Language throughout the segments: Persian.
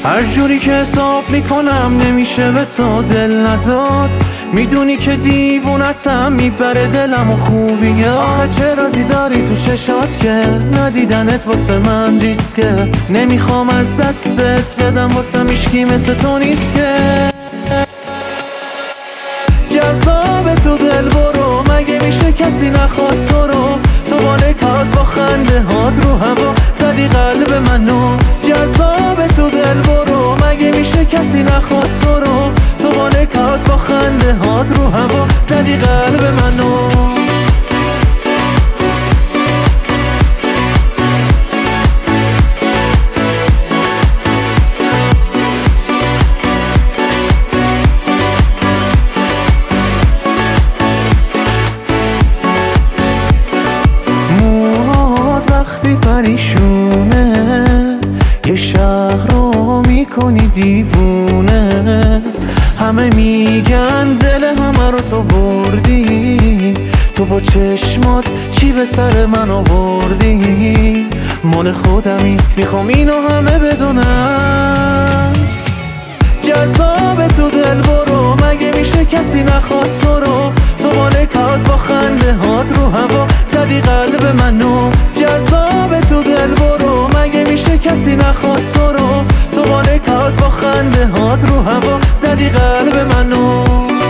هر جوری که حساب میکنم نمیشه به تو دل نداد. میدونی که دیوونتم میبره دلم و خوبی. آخه چه رازی داری تو چشات که ندیدنت واسه من ریسکه. نمیخوام از دستت بدم واسه میشکی مثل تو نیست که. جذاب تو دل برو، مگه میشه کسی نخواد تو رو. تو با نکات با خنده هات رو هوا زدی قلب منو. جذاب تو دل برو، مگه میشه کسی نخواد تو رو. تو با نکات با خنده هات رو هوا زدی قلب منو. وقتی پریشونه یه شهر رو میکنی دیوونه. همه میگن دل همه رو تو بردی. تو با چشمات چی به سر من آوردی. مال خودمی میخوام اینو همه بدونن. جذاب تو دل برو، مگه میشه کسی نخواد تو رو. تو با نکات با خنده هات رو هوا زدی قلب منو. جذاب تو دل برو، مگه میشه کسی نخواد تو رو. تو با نکات با خنده هات رو هوا زدی قلب منو.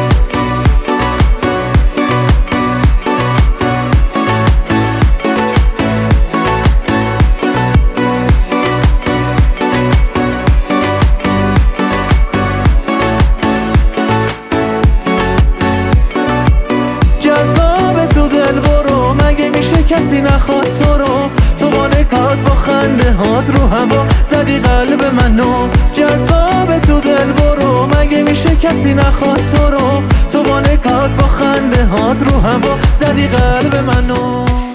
کسی نخواد تو رو. تو با نکات با خنده هات رو هوا زدی قلب منو. جذاب تو دل برو، مگه میشه کسی نخواد تو رو. تو با نکات با خنده هات رو هوا زدی قلب منو.